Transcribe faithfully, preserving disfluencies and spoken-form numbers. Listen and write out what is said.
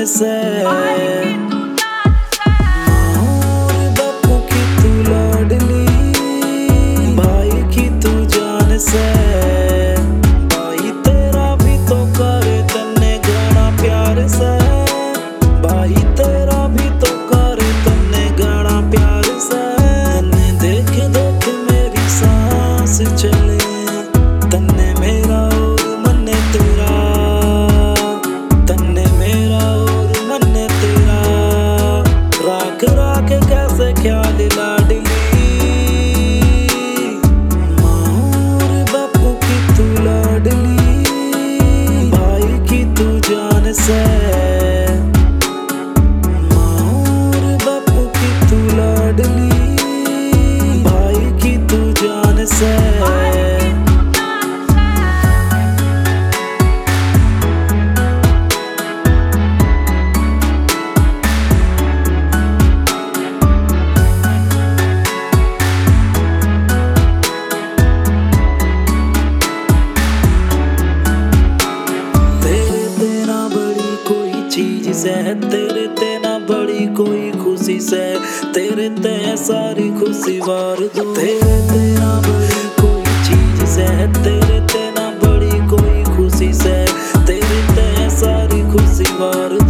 से। माँ और बापू की तू लाडली, भाई की तू जान से। भाई तेरा भी तो करे तन्ने गाना प्यार से। भाई तेरा भी तो करे तन्ने गाना प्यार से। तन्ने देख देख मेरी सांस चले, तन्ने मेरा और मन्ने तेरा, तन्ने मेरा और मन्ने तेरा। राख राख कैसे ख्याल लाडली, माँ और बापू की तू लाडली, भाई की तू जान से। माँ और बापू की तू लाडली, भाई की तू जान से। चीज से तेरे ते ना बड़ी कोई खुशी से, तेरे ते सारी खुशी वार दो। तेरे ते ना बड़ी कोई चीज से, तेरे ते ना बड़ी कोई खुशी से, तेरे ते सारी खुशी वार दो।